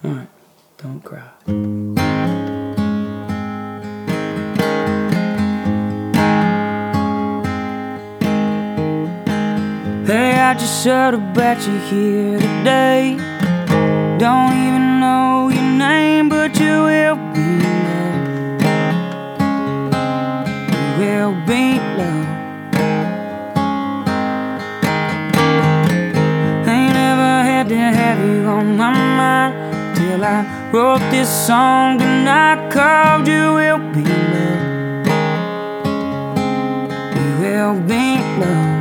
Alright, don't cry. Hey, I just heard about you here today. Don't even know your name, but you will be loved. You will be loved. Ain't never had to have you on my mind till I wrote this song tonight called You Will Be Loved. You will be loved.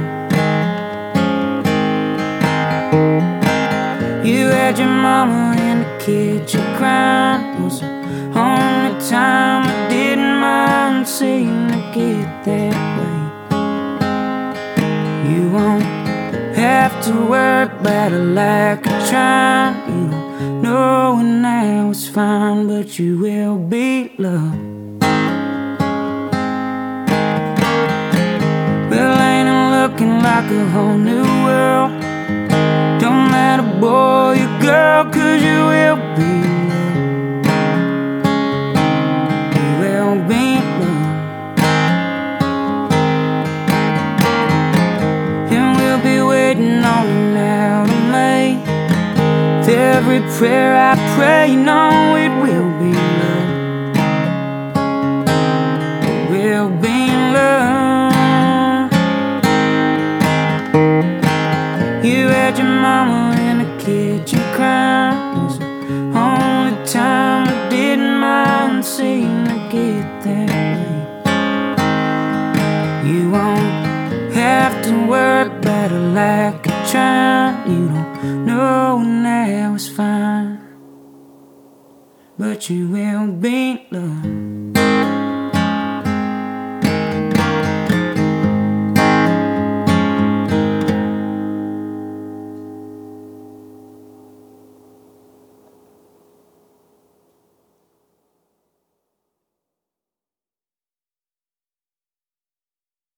You had your mama in the kitchen crying. It was the only time I didn't mind seeing her get that way. You won't have to worry about a lack of trying. You don't know when I was fine, but you will be loved. Well, ain't it looking like a whole new world? Don't matter boy or girl, 'cause you will be loved. You will be loved. And we'll be waiting on you now to make. With every prayer I pray, you know it will be loved. It will be loved. You had your mama in the kitchen crying. It was the only time I didn't mind seeing her get that way. You won't have to worry about a lack of trying. You don't know when I was fine, but you will be loved.